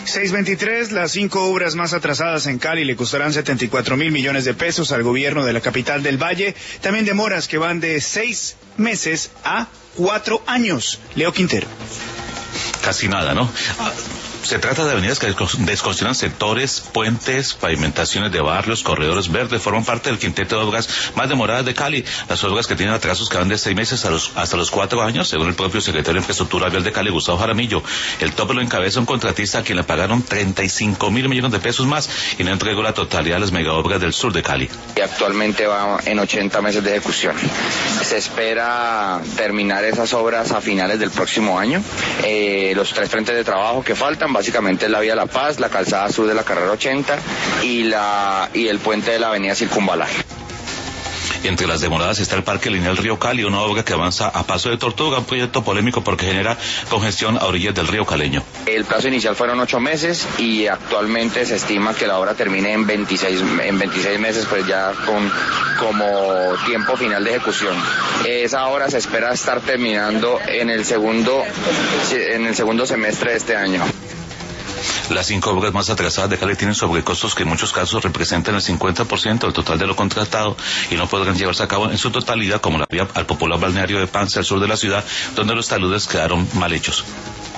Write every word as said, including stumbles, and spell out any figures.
seis veintitrés, las cinco obras más atrasadas en Cali le costarán setenta y cuatro mil millones de pesos al gobierno de la capital del Valle. También demoras que van de seis meses a cuatro años. Leo Quintero. Casi nada, ¿no? Se trata de avenidas que descongestionan sectores, puentes, pavimentaciones de barrios, corredores verdes, forman parte del quinteto de obras más demoradas de Cali. Las obras que tienen atrasos que van de seis meses a los, hasta los cuatro años, según el propio secretario de Infraestructura Vial de Cali, Gustavo Jaramillo. El tope lo encabeza un contratista a quien le pagaron treinta y cinco mil millones de pesos más y no entregó la totalidad de las megaobras del sur de Cali. Y actualmente va en ochenta meses de ejecución. Se espera terminar esas obras a finales del próximo año. Eh, los tres frentes de trabajo que faltan, básicamente es la vía La Paz, la calzada sur de la carrera ochenta y la y el puente de la avenida Circunvalar. Y entre las demoradas está el Parque Lineal Río Cali, una obra que avanza a paso de tortuga, un proyecto polémico porque genera congestión a orillas del río Caleño. El plazo inicial fueron ocho meses y actualmente se estima que la obra termine en veintiséis, en veintiséis meses, pues ya con como tiempo final de ejecución. Esa obra se espera estar terminando en el segundo, en el segundo semestre de este año. Las cinco obras más atrasadas de Cali tienen sobrecostos que en muchos casos representan el cincuenta por ciento del total de lo contratado y no podrán llevarse a cabo en su totalidad, como la vía al popular balneario de Pance al sur de la ciudad, donde los taludes quedaron mal hechos.